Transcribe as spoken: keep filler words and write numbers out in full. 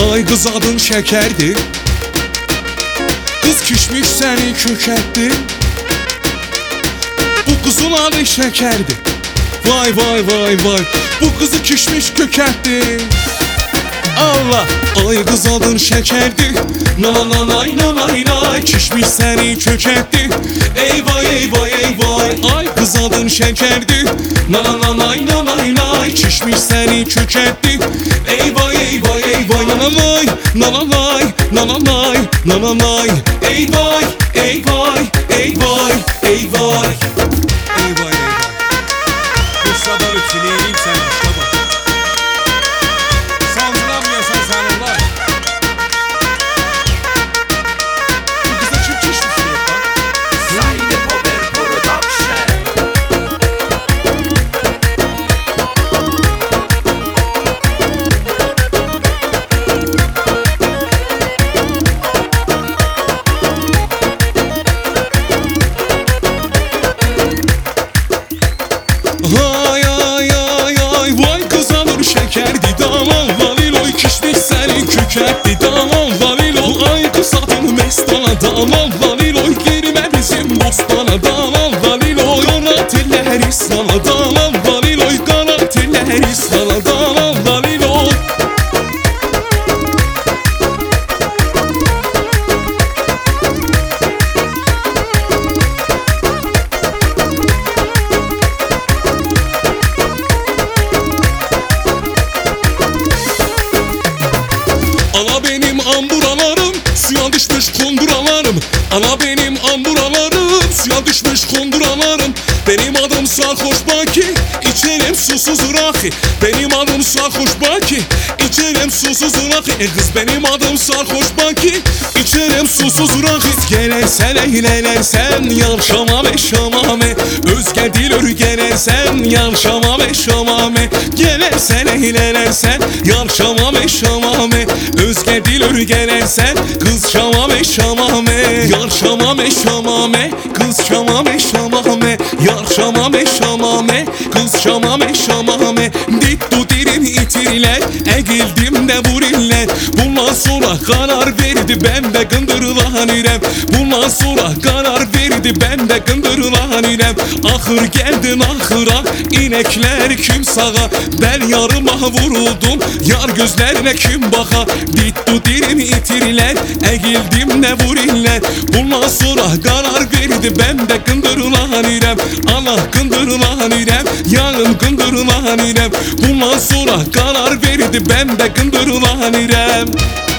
Ay kız adın şekerdi, kız kişmiş seni kökətti. Bu kızın adı şekerdi, vay vay vay vay. Bu kızı kişmiş kökətti. Allah, ay kız adın şekerdi, nananay nanay nay. Kişmiş seni kökətti, eyvay eyvay eyvay. Ay kız adın şekerdi, nananay nanay nay. Kişmiş seni kökətti, eyvay eyvay eyvay. Nananay nananay nananay nananay. Eyvay eyvay eyvay eyvay. Eyvay eyvay. Bu sabah ötüleyeyim sen işte bak. Sandıramıyorsan sanırlar. Bu kıza kim çişmiş yok lan? Saide Power Production. Ay ay ay ay vay kız alır şekerdi damal valiloy. Kişmiş seni kökətti damal valiloy. Ay kız adın mestana damal valiloy. Girme bizim bostana damal valiloy. Qanatiller İslam'a damal valiloy. Qanatiller İslam'a damal valiloy. Ana benim amburalarım, suya düşmüş kunduralarım. Ana benim amburalarım, suya düşmüş kunduralarım. Benim adım sarhoş baki, içerim susuz rakı. Benim adım sarhoş baki, içerim susuz rakı. E kız benim adım sarhoş baki, içerim susuz rakı. Gelersen eğlenirsen, yarşamam eşamame. Özge dil örgelersen, yarşamam eşamame. Gelersen eğlenirsen, yarşamam eşamame. Özge dil örgelersen, kız şamame şamame. Yar şamame şamame, kız şamame şamame. Yar şamame şamame, kız şamame şamame. Dittu dirim itiriler, egildim de vurirler. Bundan sonra karar verdi, ben de gındırlanırım. Bundan sonra karar verdi, ben de gındırlanırım. Ahır geldin ahıra, inekler kim sağa. Ben yarıma vuruldum, yar gözlerine kim baka. Dittu dirim itiriler, egildim de vurirler. Bundan sonra karar verdi, ben de gındırlanırım. Allah gındırlanırım, yarın gındırlanırım. Bundan sonra karar verdi, ben de gındırlanırım.